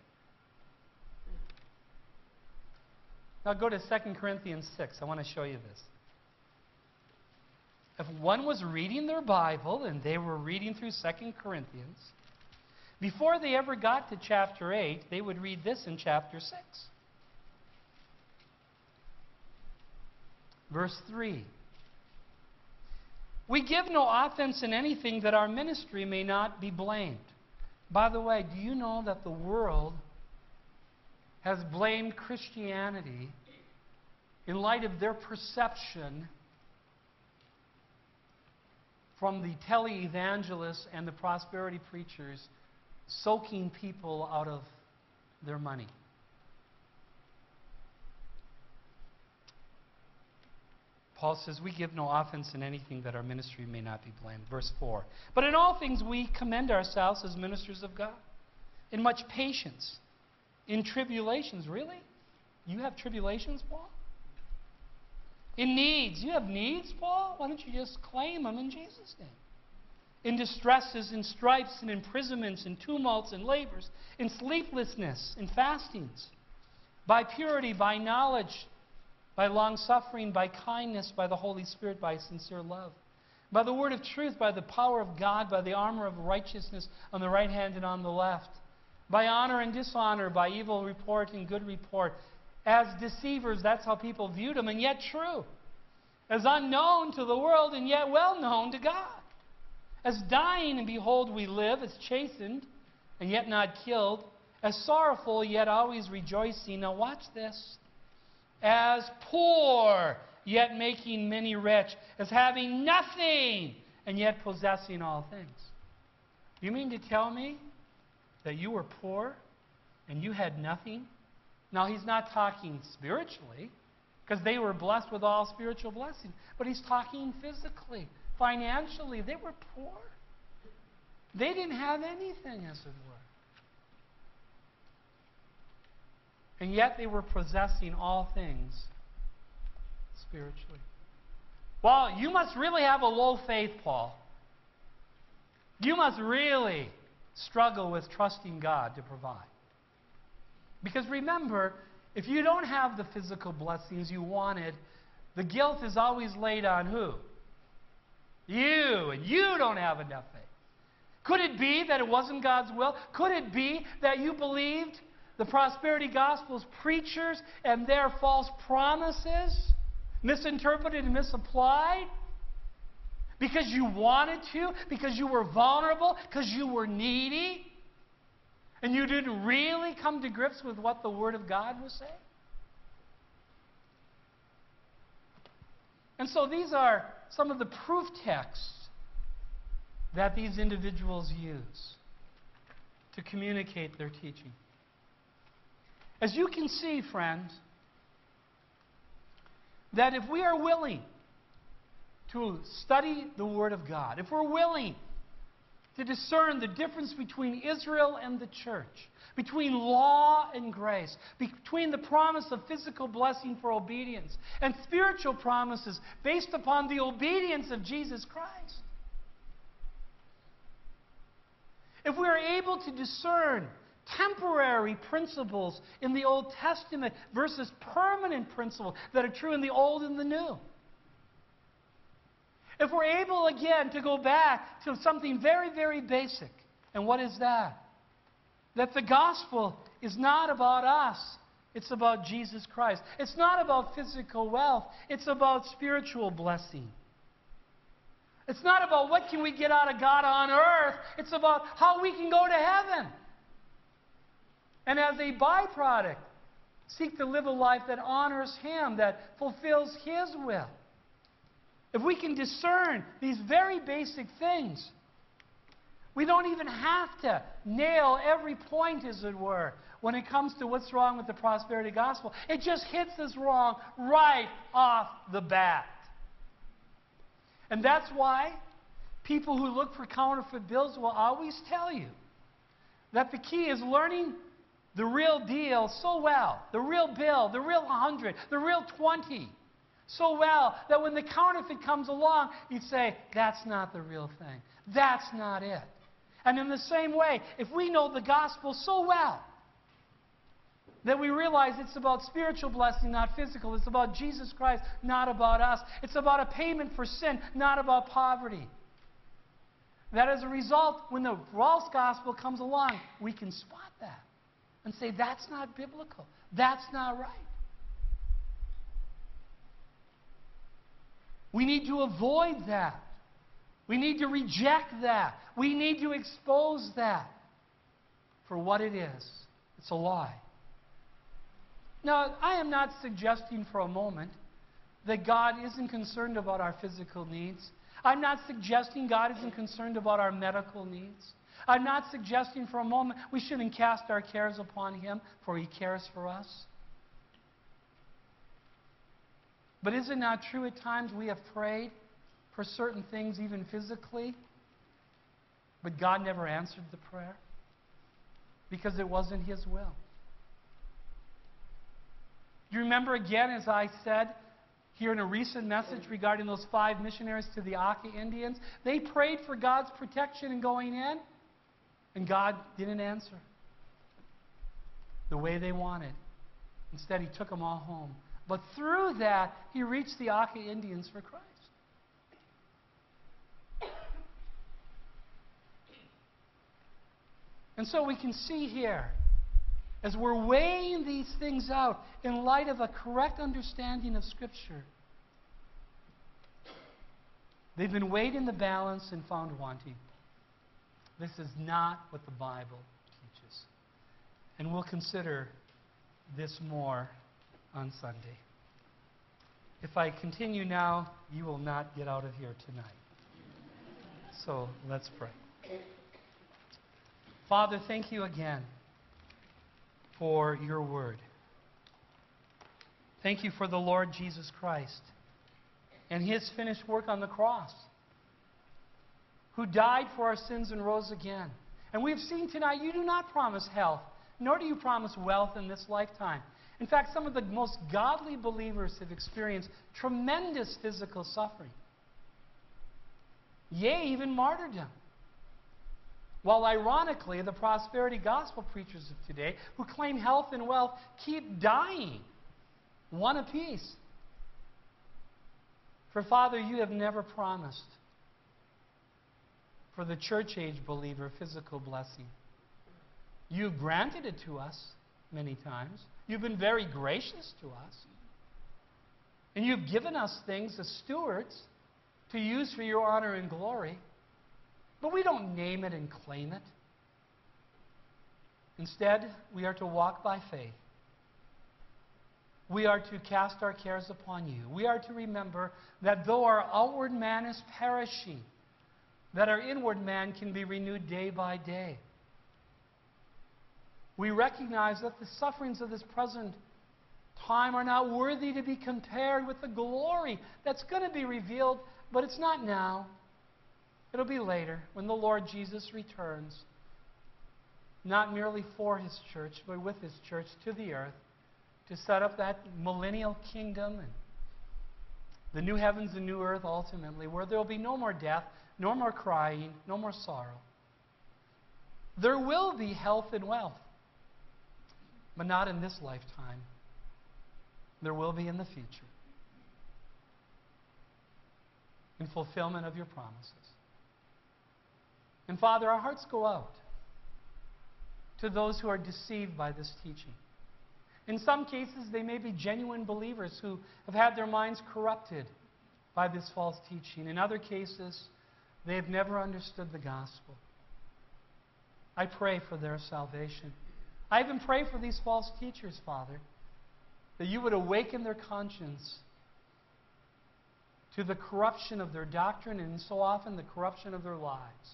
Now go to Second Corinthians six. I want to show you this. If one was reading their Bible and they were reading through Second Corinthians, before they ever got to chapter eight, they would read this in chapter six. Verse three. "We give no offense in anything, that our ministry may not be blamed." By the way, do you know that the world has blamed Christianity in light of their perception from the televangelists and the prosperity preachers soaking people out of their money? Paul says, "We give no offense in anything, that our ministry may not be blamed." Verse four. "But in all things we commend ourselves as ministers of God, in much patience, in tribulations." Really? You have tribulations, Paul? "In needs." You have needs, Paul? Why don't you just claim them in Jesus' name? in distresses, in stripes, in imprisonments, in tumults, in labors, in sleeplessness, in fastings, by purity, by knowledge, by long-suffering, by kindness, by the Holy Spirit, by sincere love, by the word of truth, by the power of God, by the armor of righteousness on the right hand and on the left, by honor and dishonor, by evil report and good report, as deceivers, that's how people viewed him, and yet true, as unknown to the world and yet well known to God, as dying and behold we live, as chastened and yet not killed, as sorrowful yet always rejoicing. Now watch this. As poor yet making many rich, as having nothing and yet possessing all things. You mean to tell me that you were poor and you had nothing? Now he's not talking spiritually, because they were blessed with all spiritual blessings, but he's talking physically, financially. They were poor. They didn't have anything, as it were. And yet they were possessing all things spiritually. Well, you must really have a low faith, Paul. You must really struggle with trusting God to provide. Because remember, if you don't have the physical blessings you wanted, the guilt is always laid on who? You. And you don't have enough faith. Could it be that it wasn't God's will? Could it be that you believed the prosperity gospel's preachers and their false promises, misinterpreted and misapplied? Because you wanted to? Because you were vulnerable? Because you were needy? And you didn't really come to grips with what the Word of God was saying? And so these are some of the proof texts that these individuals use to communicate their teaching. As you can see, friends, that if we are willing to study the Word of God, if we're willing to discern the difference between Israel and the church, between law and grace, between the promise of physical blessing for obedience and spiritual promises based upon the obedience of Jesus Christ. If we are able to discern temporary principles in the Old Testament versus permanent principles that are true in the Old and the New. If we're able again to go back to something very, very basic. And what is that? That the gospel is not about us. It's about Jesus Christ. It's not about physical wealth. It's about spiritual blessing. It's not about what can we get out of God on earth. It's about how we can go to heaven. And as a byproduct, seek to live a life that honors Him, that fulfills His will. If we can discern these very basic things, we don't even have to nail every point, as it were, when it comes to what's wrong with the prosperity gospel. It just hits us wrong right off the bat. And that's why people who look for counterfeit bills will always tell you that the key is learning the real deal so well, the real bill, the real hundred, the real twenty, so well that when the counterfeit comes along, you say, that's not the real thing. That's not it. And in the same way, if we know the gospel so well that we realize it's about spiritual blessing, not physical. It's about Jesus Christ, not about us. It's about a payment for sin, not about poverty. That as a result, when the false gospel comes along, we can spot that and say, that's not biblical. That's not right. We need to avoid that. We need to reject that. We need to expose that for what it is. It's a lie. Now, I am not suggesting for a moment that God isn't concerned about our physical needs. I'm not suggesting God isn't concerned about our medical needs. I'm not suggesting for a moment we shouldn't cast our cares upon Him, for He cares for us. But is it not true at times we have prayed for certain things, even physically, but God never answered the prayer because it wasn't His will? You remember again, as I said, Here in a recent message regarding those five missionaries to the Aka Indians, they prayed for God's protection in going in, and God didn't answer the way they wanted. Instead, He took them all home. But through that, He reached the Aka Indians for Christ. And so we can see here, as we're weighing these things out in light of a correct understanding of Scripture, they've been weighed in the balance and found wanting. This is not what the Bible teaches. And we'll consider this more on Sunday. If I continue now, you will not get out of here tonight. So let's pray. Father, thank you again for your word. Thank you for the Lord Jesus Christ and His finished work on the cross, who died for our sins and rose again. And we've seen tonight you do not promise health, nor do you promise wealth in this lifetime. In fact, some of the most godly believers have experienced tremendous physical suffering. Yea, even martyrdom. While ironically, the prosperity gospel preachers of today, who claim health and wealth, keep dying, one apiece. For Father, you have never promised for the church age believer physical blessing. You've granted it to us many times. You've been very gracious to us. And you've given us things as stewards to use for your honor and glory. But we don't name it and claim it. Instead, we are to walk by faith. We are to cast our cares upon you. We are to remember that though our outward man is perishing, that our inward man can be renewed day by day. We recognize that the sufferings of this present time are not worthy to be compared with the glory that's going to be revealed, but it's not now. It'll be later, when the Lord Jesus returns, not merely for His church, but with His church to the earth, to set up that millennial kingdom and the new heavens and new earth ultimately, where there will be no more death, no more crying, no more sorrow. There will be health and wealth, but not in this lifetime. There will be in the future, in fulfillment of your promises. And Father, our hearts go out to those who are deceived by this teaching. In some cases, they may be genuine believers who have had their minds corrupted by this false teaching. In other cases, they have never understood the gospel. I pray for their salvation. I even pray for these false teachers, Father, that you would awaken their conscience to the corruption of their doctrine and so often the corruption of their lives,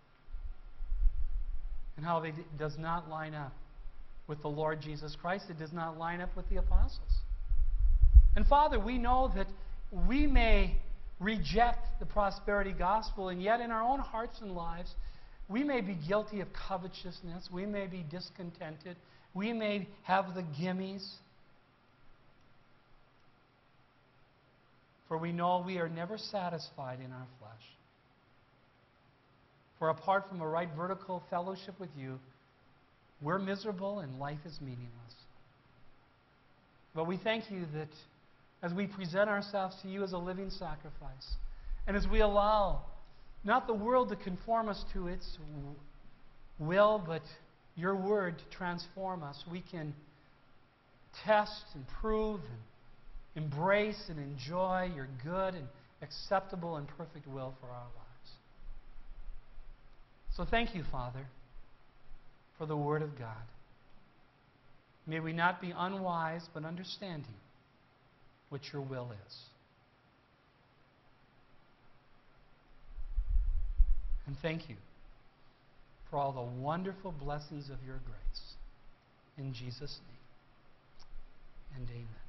and how it does not line up with the Lord Jesus Christ. It does not line up with the apostles. And Father, we know that we may reject the prosperity gospel, and yet in our own hearts and lives, we may be guilty of covetousness. We may be discontented. We may have the gimmies. For we know we are never satisfied in our flesh. For apart from a right vertical fellowship with you, we're miserable and life is meaningless. But we thank you that as we present ourselves to you as a living sacrifice, and as we allow not the world to conform us to its will, but your word to transform us, we can test and prove and embrace and enjoy your good and acceptable and perfect will for our lives. So thank you, Father, for the Word of God. May we not be unwise, but understanding what your will is. And thank you for all the wonderful blessings of your grace. In Jesus' name, and amen.